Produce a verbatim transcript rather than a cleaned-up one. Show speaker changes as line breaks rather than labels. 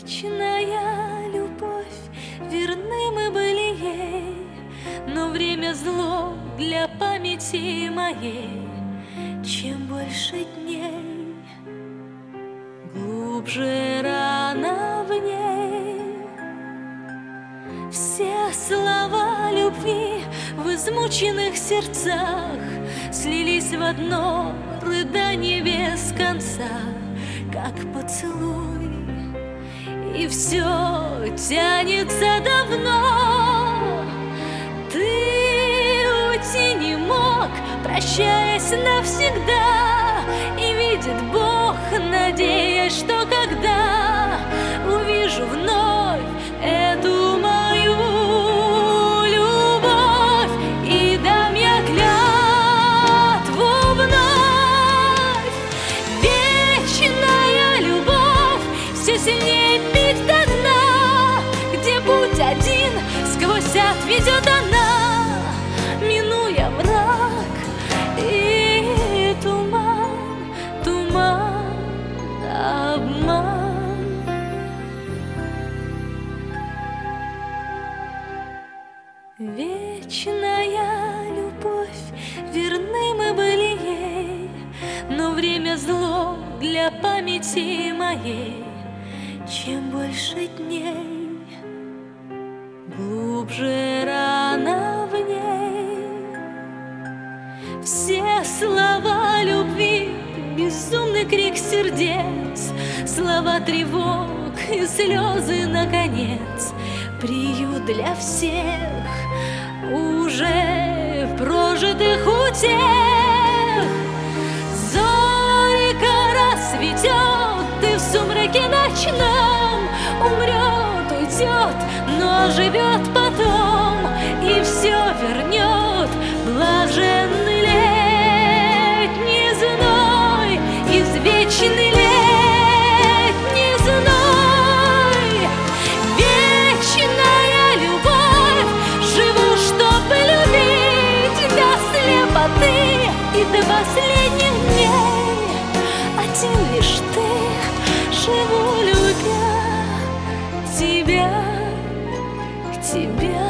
Вечная любовь, верны мы были ей, но время зло для памяти моей. Чем больше дней, глубже рана в ней. Все слова любви в измученных сердцах слились в одно рыдание без конца, как поцелуй, и все тянется давно. Ты уйти не мог, прощаясь навсегда, и видит Бог, надеясь, что когда увижу вновь эту мою любовь, и дам я клятву вновь. Вечная любовь все сильнее бить до дна, где путь один сквозь ад ведет она, минуя мрак и туман, туман, обман. Вечная любовь, верны мы были ей, но время зло для памяти моей. Чем больше дней, глубже рана в ней. Все слова любви, безумный крик сердец, слова тревог и слезы, наконец, приют для всех уже прожитых утех. Зорька расцветет, и в сумраке ночном умрет, уйдет, но живет потом, и все вернет блаженный летний зной, извечный летний зной. Вечная любовь, живу, чтобы любить до слепоты и до последних дней. Один лишь ты, живу, любя тебя, тебя.